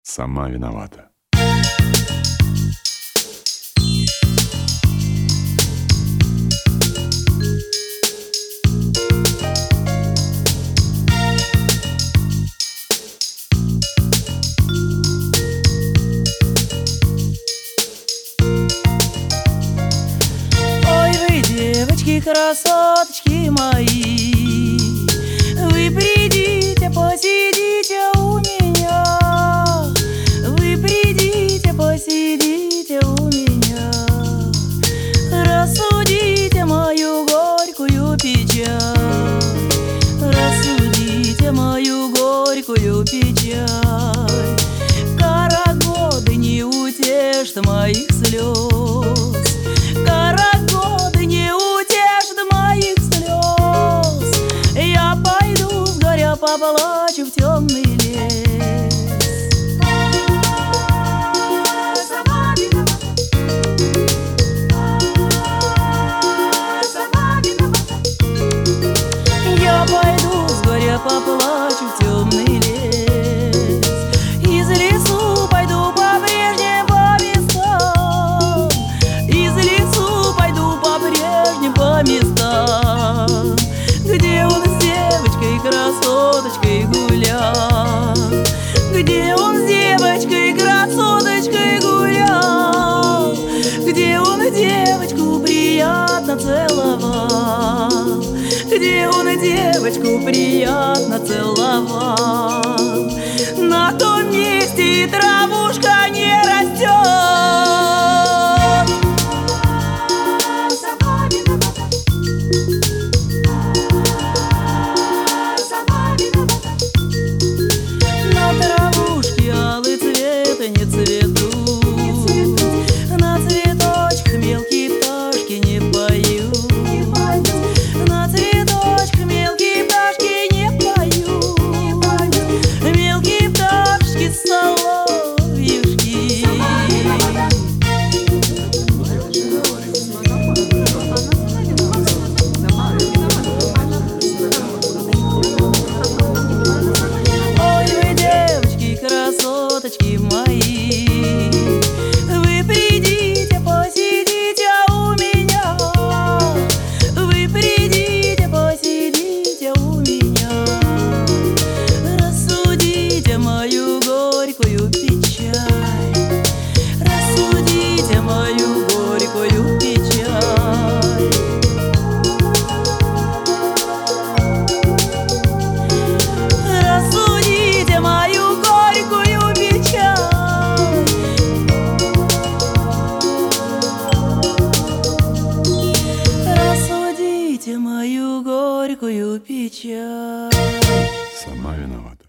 Сама виновата. Ой, вы, девочки, красоточки мои, вы придите, посидите у меня, вы придите, посидите у меня, рассудите мою горькую печаль, рассудите мою горькую печаль. Кара годы не утешит моих слез, кара годы не утешит моих слез. Я пойду с горя поплачу в темный лес. Сама виновата. Сама виновата. Я пойду с горя поплачу в темный лес. Из лесу пойду по прежним по местам, из лесу пойду по прежним по местам, где он с девочкой красоточкой гулял, где он с девочкой красоточкой гулял, где он девочку приятно целовал, где он девочку приятно целовал. На том месте травушка не растет. Сама виновата. Сама виновата. На травушке алый цвет не цветут, на цветочках мелкие пташки не поют, на цветочках мелкие пташки не поют, мелкие пташки соловьюшки. Ой, вы, девочки, красоточки мои, вы придите, посидите у меня, вы придите, посидите у меня, рассудите мою горькую печаль, рассудите мою горькую печаль. Рассудите мою горькую печаль, рассудите мою горькую печаль. Сама виновата.